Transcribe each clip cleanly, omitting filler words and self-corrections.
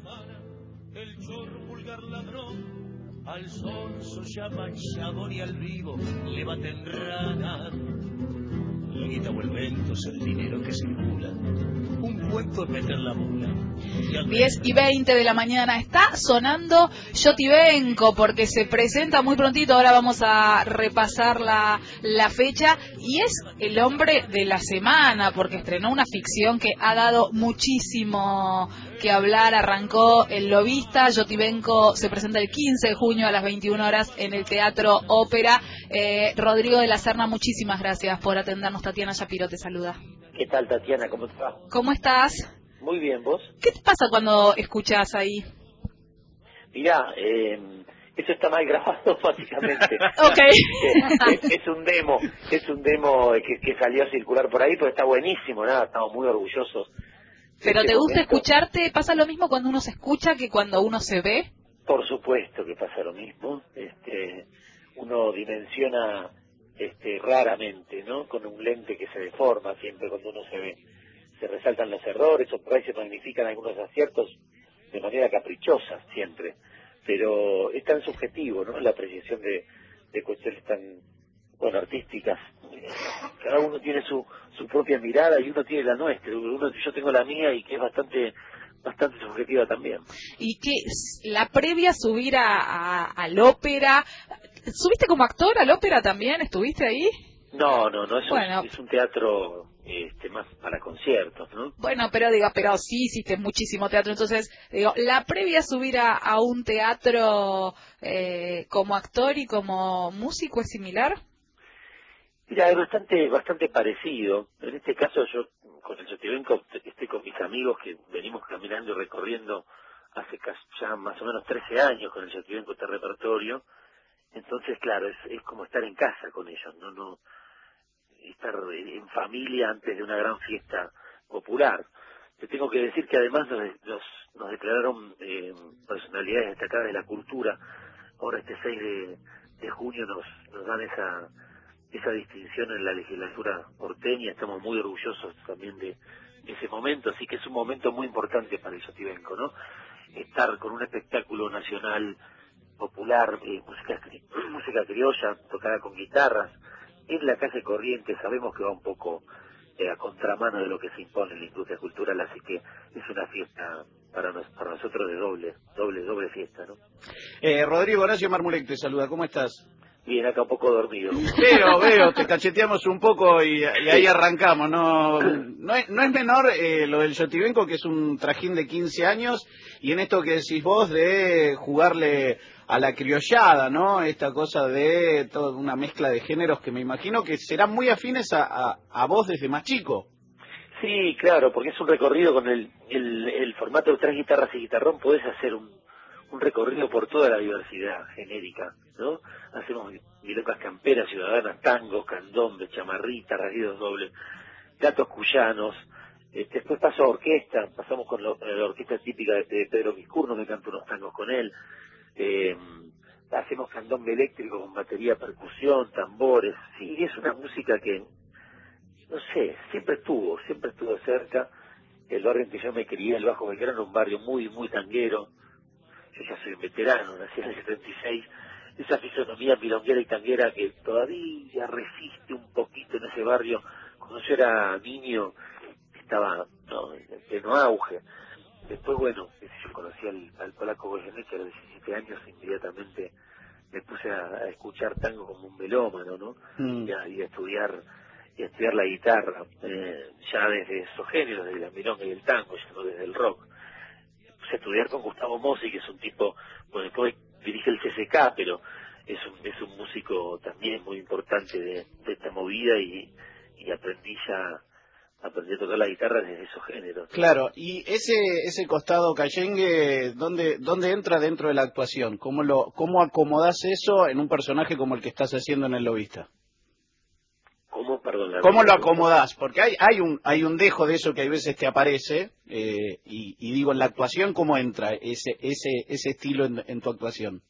El chorro vulgar ladrón, al sonso llaman chabón y al vivo le baten rana. La guita o el vento es el dinero que circula. Un cuento es meter la mula. 10:20 de la mañana está sonando Yotibenko porque se presenta muy prontito. Ahora vamos a repasar la fecha y es el hombre de la semana porque estrenó una ficción que ha dado muchísimo que hablar. Arrancó El Lobista. Yotibenko se presenta el 15 de junio a las 21 horas en el Teatro Ópera. Rodrigo de la Serna, muchísimas gracias por atendernos. Tatiana Shapiro te saluda. ¿Qué tal, Tatiana? ¿Cómo estás? ¿Cómo estás? Muy bien, ¿vos? ¿Qué te pasa cuando escuchas ahí? Mirá, eso está mal grabado, básicamente. Ok. Es un demo que salió a circular por ahí, pero está buenísimo, nada, estamos muy orgullosos. ¿Pero te gusta momento. escucharte? ¿Pasa lo mismo cuando uno se escucha que cuando uno se ve? Por supuesto que pasa lo mismo. Uno dimensiona raramente, ¿no? Con un lente que se deforma siempre cuando uno se ve. Se resaltan los errores o por ahí se magnifican algunos aciertos de manera caprichosa siempre. Pero es tan subjetivo, ¿no? La apreciación de cuestiones tan, bueno, artísticas. Cada uno tiene su propia mirada y uno tiene la nuestra. Yo tengo la mía y que es bastante subjetiva también. ¿Y qué? ¿La previa subir al ópera? ¿Subiste como actor al ópera también? ¿Estuviste ahí? No, Bueno, es un teatro más para conciertos, ¿no? Bueno, pero sí hiciste muchísimo teatro, entonces, la previa a subir a un teatro como actor y como músico es similar. Mira, es bastante parecido. En este caso yo con el Yotibenko estoy con mis amigos que venimos caminando y recorriendo hace ya más o menos 13 años con el Yotibenko este repertorio. Entonces, claro, es como estar en casa con ellos, no estar en familia antes de una gran fiesta popular. Te tengo que decir que además nos declararon personalidades destacadas de la cultura. Ahora este 6 de junio nos dan esa distinción en la legislatura porteña. Estamos muy orgullosos también de ese momento, así que es un momento muy importante para el Yotibenko, ¿no? Estar con un espectáculo nacional popular, música criolla, tocada con guitarras, en la calle Corrientes. Sabemos que va un poco a contramano de lo que se impone en la industria cultural, así que es una fiesta para nosotros de doble fiesta, ¿no? Rodrigo, Horacio Marmurek te saluda, ¿cómo estás? Bien, acá un poco dormido. Veo, te cacheteamos un poco y ahí arrancamos. No es menor lo del Yotibenko, que es un trajín de 15 años, y en esto que decís vos de jugarle a la criollada, ¿no? Esta cosa de toda una mezcla de géneros que me imagino que serán muy afines a vos desde más chico. Sí, claro, porque es un recorrido con el formato de 3 guitarras y guitarrón. Podés hacer un recorrido por toda la diversidad genérica, ¿no? Hacemos milongas camperas, ciudadanas, tangos, candombe, chamarrita, rasguidos dobles, gatos cuyanos. Después paso a orquesta, pasamos con la orquesta típica de Pedro Quiscurno, me canto unos tangos con él. Hacemos candombe eléctrico con batería, percusión, tambores. Sí, es una música que, no sé, siempre estuvo cerca. El barrio en que yo me crié, el Bajo Belgrano, un barrio muy, muy tanguero. Yo ya soy un veterano, nací en el 76, esa fisonomía milonguera y tanguera que todavía resiste un poquito en ese barrio. Cuando yo era niño estaba en pleno auge. Después, bueno, yo conocí al polaco Goyeneche a los 17 años, inmediatamente me puse a escuchar tango como un melómano, ¿no? Y a estudiar la guitarra, ya desde esos géneros, desde la milonga y el tango, ya no desde el rock. A estudiar con Gustavo Mossi, que es un tipo, bueno, después dirige el CCK, pero es un músico también muy importante de esta movida y aprendí a tocar la guitarra desde esos géneros. Claro, y ese costado callengue, ¿dónde entra dentro de la actuación? ¿Cómo acomodás eso en un personaje como el que estás haciendo en El Lobista? ¿Cómo? Perdón. ¿Cómo lo acomodás? Porque hay un dejo de eso que a veces te aparece, y digo, en la actuación, ¿cómo entra ese estilo en tu actuación?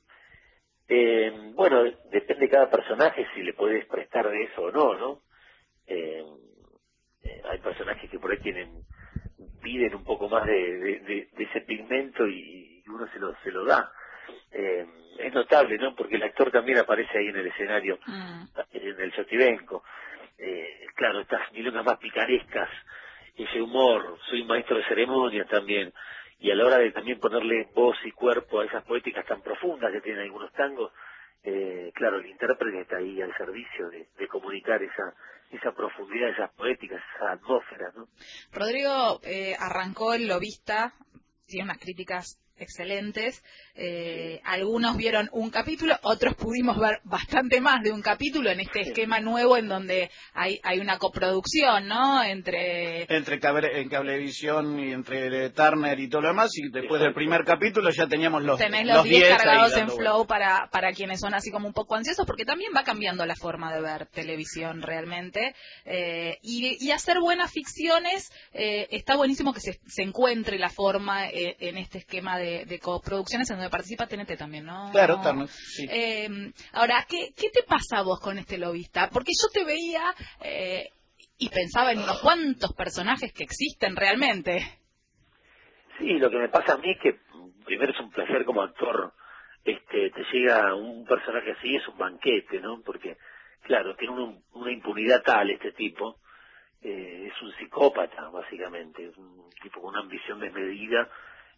Bueno, depende de cada personaje si le podés prestar de eso o no, ¿no? Hay personajes que por ahí tienen piden un poco más de ese pigmento y uno se lo da. Es notable, ¿no? Porque el actor también aparece ahí en el escenario, en el Yotibenco. Claro, estas milongas más picarescas, ese humor, soy un maestro de ceremonias también, y a la hora de también ponerle voz y cuerpo a esas poéticas tan profundas que tienen algunos tangos, claro, el intérprete está ahí al servicio de comunicar esa profundidad, esas poéticas, esa atmósfera, ¿no? Rodrigo arrancó El Lobista, tiene unas críticas excelentes. Algunos vieron un capítulo, otros pudimos ver bastante más de un capítulo en este esquema nuevo en donde hay una coproducción, ¿no? Entre en Cablevisión y entre Turner y todo lo demás, y después del primer capítulo ya teníamos tenés los 10 cargados en Flow vueltas. para quienes son así como un poco ansiosos, porque también va cambiando la forma de ver televisión realmente, y hacer buenas ficciones. Está buenísimo que se encuentre la forma en este esquema de coproducciones en donde participa TNT también, ¿no? Claro, Turner, sí. Ahora, ¿qué te pasa a vos con este Lobista? Porque yo te veía y pensaba en unos cuantos personajes que existen realmente. Sí, lo que me pasa a mí es que primero es un placer como actor, te llega un personaje así, es un banquete, ¿no? Porque, claro, tiene una impunidad tal este tipo, es un psicópata, básicamente, es un tipo con una ambición desmedida,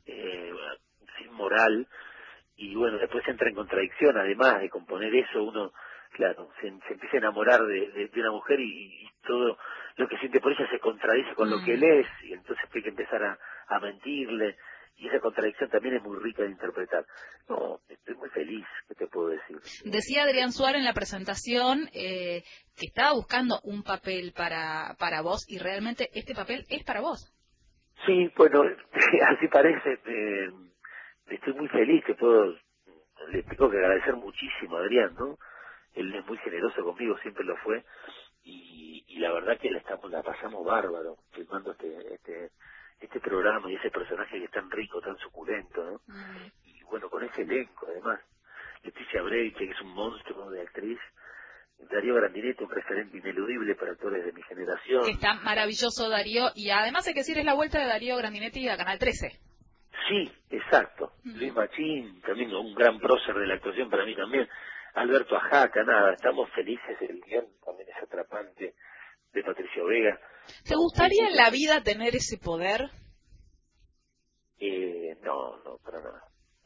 sin moral, y bueno, después entra en contradicción, además de componer eso, uno, claro, se empieza a enamorar de una mujer y todo lo que siente por ella se contradice con lo que él es, y entonces hay que empezar a mentirle, y esa contradicción también es muy rica de interpretar. No, estoy muy feliz, ¿qué te puedo decir? Decía Adrián Suárez en la presentación que estaba buscando un papel para vos, y realmente este papel es para vos. Sí, bueno, así parece. Estoy muy feliz, le tengo que agradecer muchísimo a Adrián, ¿no? Él es muy generoso conmigo, siempre lo fue, y la verdad que la pasamos bárbaro filmando este programa y ese personaje que es tan rico, tan suculento, ¿no? Y bueno, con ese elenco, además, Leticia Breiche, que es un monstruo de actriz, Darío Grandinetti, un referente ineludible para actores de mi generación. Que está maravilloso Darío, y además hay que decir, es la vuelta de Darío Grandinetti a Canal 13. Sí, exacto. Luis Machín, también un gran prócer de la actuación para mí también. Alberto Ajaca, nada, estamos felices, el guión también es atrapante, de Patricio Vega. ¿Te gustaría en la vida tener ese poder? No, para nada.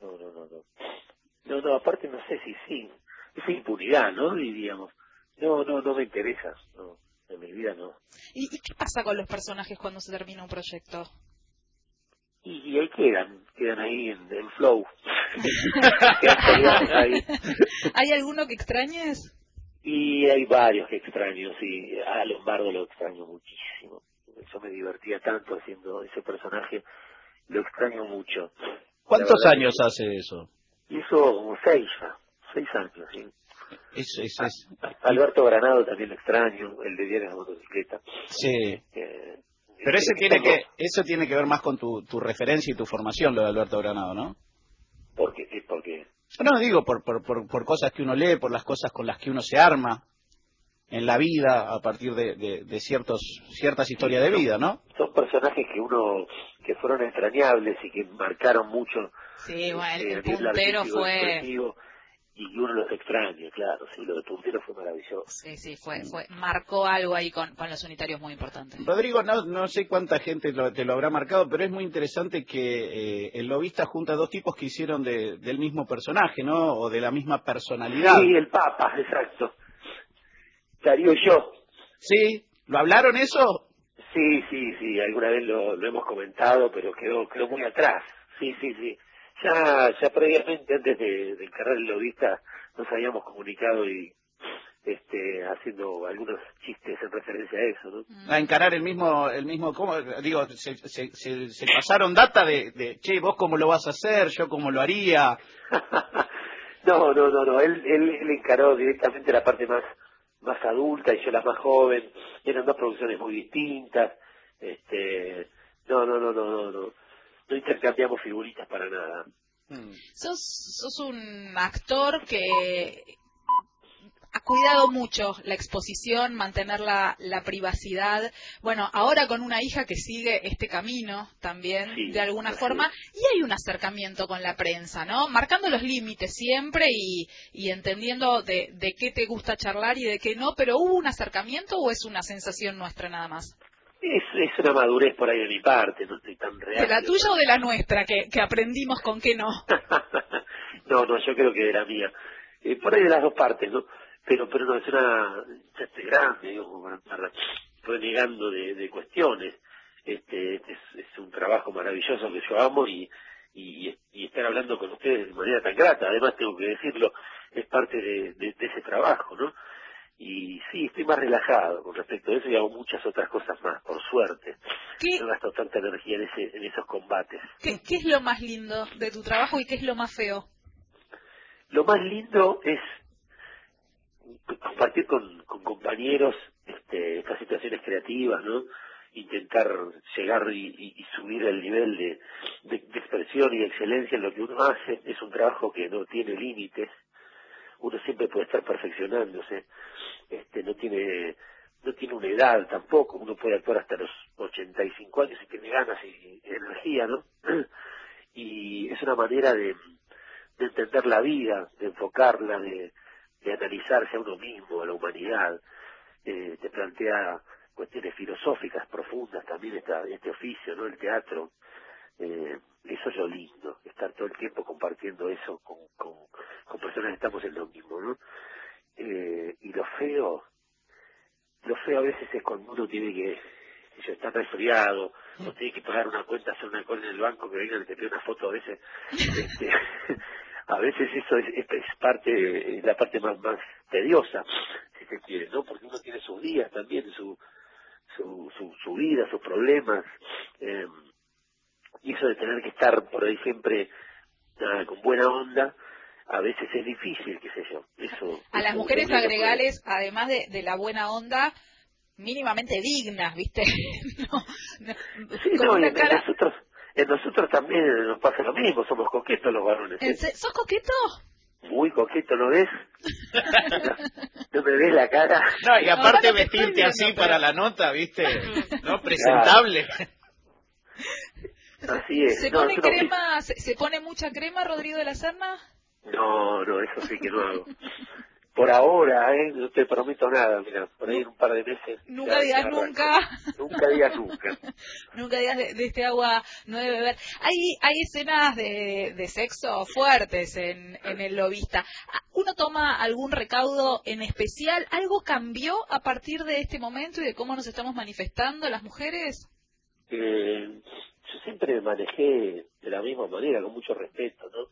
No, aparte no sé si sí. Esa impunidad, ¿no? Diríamos. No me interesa. No, en mi vida no. ¿Y qué pasa con los personajes cuando se termina un proyecto? Y ahí quedan ahí en flow. Quedan colgados ahí. ¿Hay alguno que extrañes? Y hay varios que extraño, sí. A Lombardo lo extraño muchísimo. Yo me divertía tanto haciendo ese personaje, lo extraño mucho. ¿Cuántos años hace eso? Hizo como 6 años, sí. Es. Alberto Granado también lo extraño, el de Diario de Motocicleta. Sí. Pero eso tiene que ver más con tu referencia y tu formación, lo de Alberto Granado, ¿no? ¿Por qué? Porque no digo por cosas que uno lee, por las cosas con las que uno se arma en la vida a partir de ciertas historias de vida, ¿no? Son personajes que fueron entrañables y que marcaron mucho. Sí, bueno, el puntero fue... Y uno los extraña, claro, sí, lo de puntero fue maravilloso. Sí, marcó algo ahí con los unitarios muy importantes. Rodrigo, no sé cuánta gente te lo habrá marcado, pero es muy interesante que el Lobista junta dos tipos que hicieron del mismo personaje, ¿no? O de la misma personalidad. Sí, el Papa, exacto. Darío y yo. ¿Sí? ¿Lo hablaron eso? Sí, alguna vez lo hemos comentado, pero quedó muy atrás. Sí. Ya previamente, antes de encargar el Lobista, nos habíamos comunicado y haciendo algunos chistes en referencia a eso, ¿no? A encarar el mismo, ¿cómo? Digo, se pasaron data de, che, vos cómo lo vas a hacer, yo cómo lo haría. No, él encaró directamente la parte más adulta y yo la más joven. Eran dos producciones muy distintas. No intercambiamos figuritas para nada. Sos un actor que cuidado mucho la exposición, mantener la privacidad. Bueno, ahora con una hija que sigue este camino también, Sí, de alguna así forma, es. y hay un acercamiento con la prensa, ¿no? Marcando los límites siempre y entendiendo de qué te gusta charlar y de qué no, pero ¿hubo un acercamiento o es una sensación nuestra nada más? Es una madurez por ahí de mi parte, no estoy tan real. ¿De la tuya o de la nuestra, que aprendimos con qué no? No, yo creo que de la mía. Por ahí de las dos partes, ¿no? Pero no, ya estoy grande, digo, para estar renegando de cuestiones. Este es un trabajo maravilloso que yo amo y estar hablando con ustedes de manera tan grata, además tengo que decirlo, es parte de ese trabajo, ¿no? Y sí, estoy más relajado con respecto a eso y hago muchas otras cosas más, por suerte. No gasto tanta energía en esos combates. ¿Qué es lo más lindo de tu trabajo y qué es lo más feo? Lo más lindo es compartir con compañeros estas situaciones creativas, ¿no? Intentar llegar y subir el nivel de expresión y de excelencia en lo que uno hace. Es un trabajo que no tiene límites. Uno siempre puede estar perfeccionándose. No tiene una edad tampoco. Uno puede actuar hasta los 85 años y tiene ganas y energía, ¿no? Y es una manera de entender la vida, de enfocarla, de analizarse a uno mismo, a la humanidad. Te plantea cuestiones filosóficas profundas también este oficio, ¿no? El teatro. Eso es lo lindo, estar todo el tiempo compartiendo eso con personas que estamos en lo mismo, ¿no? Y lo feo a veces es cuando uno tiene que está resfriado, o tiene que pagar una cuenta, hacer una cola en el banco, que vengan y te piden una foto a veces. A veces eso es parte, es la parte más tediosa, si se quiere, ¿no? Porque uno tiene sus días también, su vida, sus problemas, y eso de tener que estar por ahí siempre con buena onda, a veces es difícil, qué sé yo. A las mujeres agregales, además de la buena onda, mínimamente dignas, ¿viste? Sí, no, y en nosotros también nos pasa lo mismo, somos coquetos los varones. ¿Sos coqueto? Muy coqueto, ¿no ves? ¿No me ves la cara? No, y aparte vestirte así para la nota, ¿viste? ¿No? Presentable. Así es. ¿Se pone mucha crema, Rodrigo de la Serna? No, eso sí que no hago. Por ahora, no te prometo nada, mira, por ahí en un par de meses. Nunca digas nunca. Nunca digas nunca. Nunca digas de este agua no debe beber. Hay escenas de sexo fuertes en El Lobista. ¿Uno toma algún recaudo en especial? ¿Algo cambió a partir de este momento y de cómo nos estamos manifestando las mujeres? Yo siempre me manejé de la misma manera, con mucho respeto, ¿no?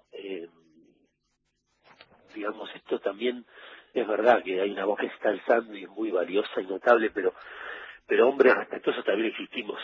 Digamos, esto también es verdad que hay una voz que se está alzando y es muy valiosa y notable, pero hombres respetuosos también existimos.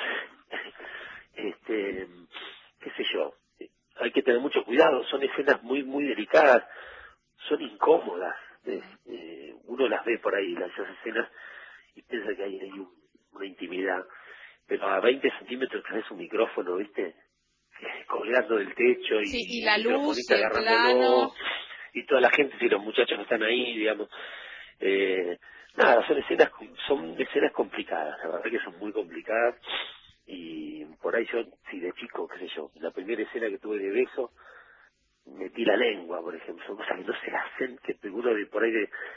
Qué sé yo, hay que tener mucho cuidado, son escenas muy muy delicadas, son incómodas, uno las ve por ahí, esas escenas, y piensa que hay una intimidad, pero a 20 centímetros tenés un micrófono, ¿viste? Colgando del techo y la luz, y el plano, y toda la gente, y los muchachos que están ahí, digamos. Nada, son escenas complicadas, la verdad que son muy complicadas, y por ahí yo, si de chico, qué sé yo, la primera escena que tuve de beso, metí la lengua, por ejemplo, son cosas que no se hacen, que uno por ahí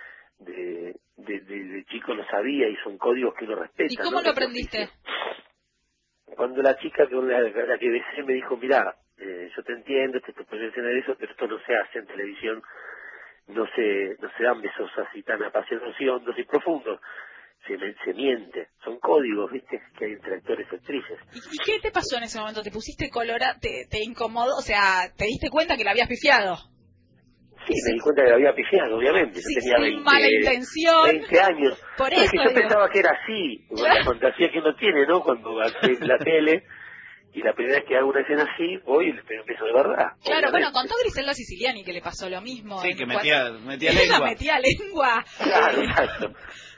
de chico lo sabía, y son códigos que uno respeta. ¿Y cómo lo aprendiste? Cuando la chica con la que besé me dijo, mirá, yo te entiendo, te puedes escena de eso, pero esto no se hace en televisión, no se dan besos así tan apasionados y hondos y profundos, se miente, son códigos, viste, que hay entre actores y actrices. ¿Y qué te pasó en ese momento? ¿Te pusiste colorada, te incomodó, o sea, te diste cuenta que la habías pifiado? Sí, me di cuenta que la había pifiado, obviamente. Sí, yo tenía mala intención. 20 años. Por eso, yo pensaba que era así, la fantasía que uno tiene, ¿no? Cuando hace la tele, y la primera vez que hago una escena así, voy y le pego un beso de verdad. Claro, bueno, contó Griselda Siciliani que le pasó lo mismo. Sí, que metía lengua. Metía lengua. Claro, exacto.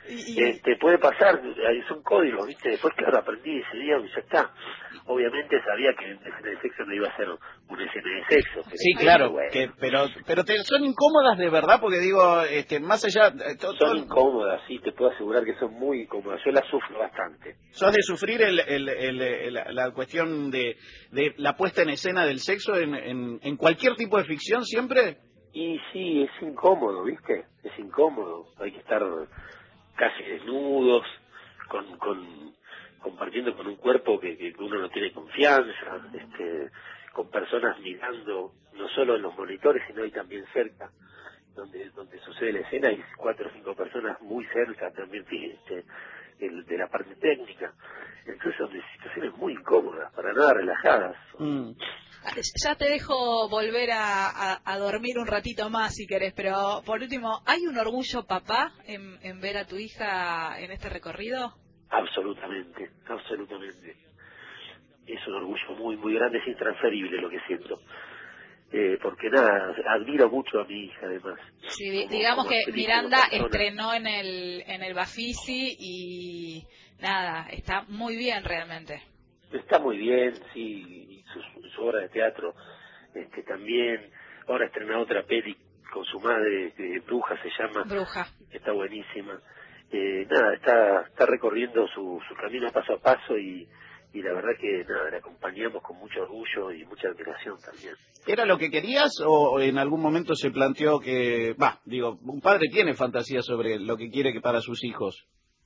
Puede pasar, son códigos, ¿viste? Después, claro, aprendí ese día y ya está. Obviamente sabía que en escena de sexo no iba a ser una escena de sexo. Sí, claro, bueno. pero son incómodas de verdad, porque digo, más allá... Son incómodas, sí, te puedo asegurar que son muy incómodas. Yo las sufro bastante. ¿Sos de sufrir la cuestión de la puesta en escena del sexo en cualquier tipo de ficción siempre? Y sí, es incómodo, ¿viste? Es incómodo. Hay que estar casi desnudos, compartiendo con un cuerpo que uno no tiene confianza, con personas mirando, no solo en los monitores, sino ahí también cerca, donde sucede la escena, hay 4 o 5 personas muy cerca también, de la parte técnica. Entonces son situaciones muy incómodas, para nada relajadas. Ya te dejo volver a dormir un ratito más si querés, pero por último, ¿hay un orgullo, papá, en ver a tu hija en este recorrido? Absolutamente, absolutamente. Es un orgullo muy, muy grande, es intransferible lo que siento. Porque nada, admiro mucho a mi hija además. Sí, digamos que Miranda estrenó en el Bafisi y nada, está muy bien realmente. Está muy bien, sí, y su obra de teatro también. Ahora estrena otra peli con su madre, Bruja se llama. Bruja. Está buenísima. Nada, está recorriendo su camino paso a paso y la verdad que nada, la acompañamos con mucho orgullo y mucha admiración también. ¿Era lo que querías o en algún momento se planteó que, un padre tiene fantasía sobre lo que quiere que para sus hijos?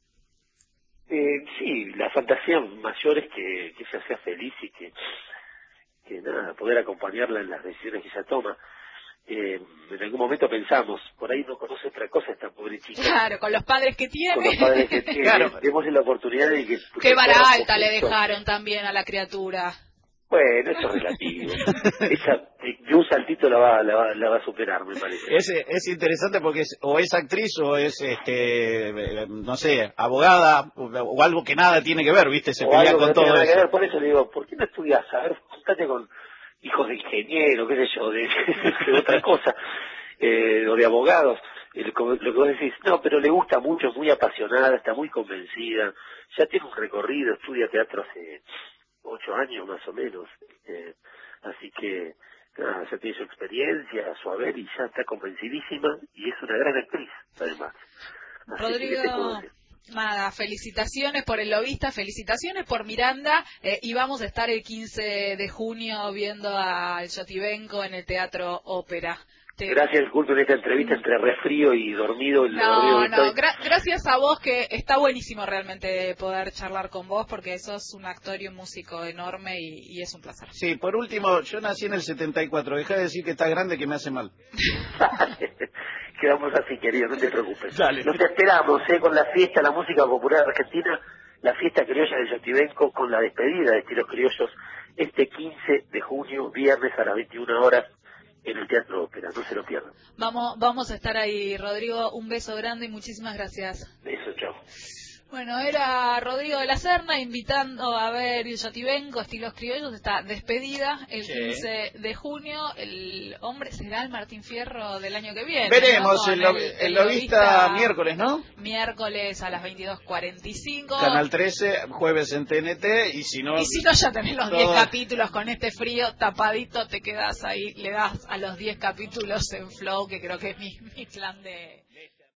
Sí, la fantasía mayor es que ella sea feliz y que nada, poder acompañarla en las decisiones que ella toma. En algún momento pensamos, por ahí no conoce otra cosa esta pobre chica. Claro, con los padres que tiene. Con los padres que tiene, claro. Démosle la oportunidad de que... Qué vara alta le dejaron también a la criatura. Bueno, eso es relativo. Ella, de un saltito la va a superar, me parece. Es interesante porque es actriz o es, no sé, abogada o algo que nada tiene que ver, ¿viste? Se pelea con todo eso. Ver, por eso le digo, ¿por qué no estudias? A ver, juntate con hijos de ingeniero, qué sé yo, de otra cosa, o de abogados. Lo que vos decís, no, pero le gusta mucho, es muy apasionada, está muy convencida, ya tiene un recorrido, estudia teatro hace 8 años más o menos, así que nada, ya tiene su experiencia, su haber y ya está convencidísima y es una gran actriz además. Así Rodrigo, nada, felicitaciones por El Lobista, felicitaciones por Miranda y vamos a estar el 15 de junio viendo al Yotibenko en el Teatro Ópera. Gracias, disculpen esta entrevista entre resfrío y dormido. Gracias a vos, que está buenísimo realmente poder charlar con vos, porque sos un actor y un músico enorme y es un placer. Sí, por último, yo nací en el 74, deja de decir que estás grande que me hace mal. Quedamos así, querido, no te preocupes. Dale. Nos esperamos, con la fiesta, la música popular argentina, la fiesta criolla del Yotibenko, con la despedida de Estilos Criollos, este 15 de junio, viernes a las 21 horas, en el Teatro Ópera, no se lo pierdan. Vamos a estar ahí, Rodrigo, un beso grande y muchísimas gracias. Beso, chao. Bueno, era Rodrigo de la Serna invitando a ver el Yotibenko, Estilos Criollos, está despedida el 15 de junio. El hombre será el Martín Fierro del año que viene. Veremos, ¿no? el Lobista miércoles, ¿no? Miércoles a las 22:45. Canal 13, jueves en TNT, y si no ya tenés los 10 capítulos con este frío tapadito, te quedas ahí, le das a los 10 capítulos en Flow, que creo que es mi plan de...